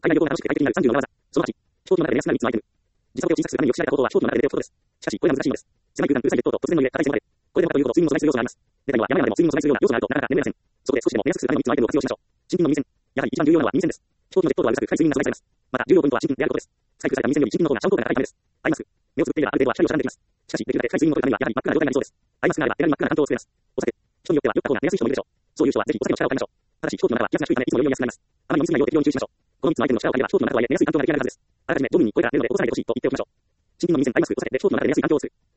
海外旅行が楽しく快適になる30の裏技。その8、飛行機の中で目安な3つのアイテム。時差ボケを小さくするためによく知られた方法は飛行機の中で腕を振ることです。しかし、これは難しいのです。狭い空間、空載ジェットと突然の揺れ、硬い線まで。これでもかというほど睡眠も阻害する要素があります。デザインは山々でも睡眠を阻害するような要素があるとなかなか眠れません。そこで少しでも寝やすくするための3つのアイテムを活用しましょう。新品の耳栓。やはり一番重要なのは耳栓です。飛行機のジェットとはうるさく深い睡眠が阻害されます。また、重要ポイントは新品であることです。使い古された耳栓より新品の方がちゃんと効果が高いためです。アイマスク。目をつぶっていればある程度は光を遮断できます。しかし、できるだけ深い睡眠を取るためにはやはり真っ暗な状態になりそうです。アイマスクがあれば手軽に真っ暗な環境を作れます。お酒。人によっては酔った方が寝やすい人もいるでしょう。そういう人はぜひお酒の力を借りましょう。ただし、飛行機の中は気圧が低いためいつも酔いやすくなります。あまり飲みすぎないよう適量に注意しましょう。この3つのアイテムの力を借りれば飛行機の中とはいえ寝やすい環境が出来上がるはずです。あらかじめドミに声が出るので起こさないでほしいと言っておきましょう。新品の耳栓、アイマスク、お酒で飛行機の中で寝やすい環境を作る。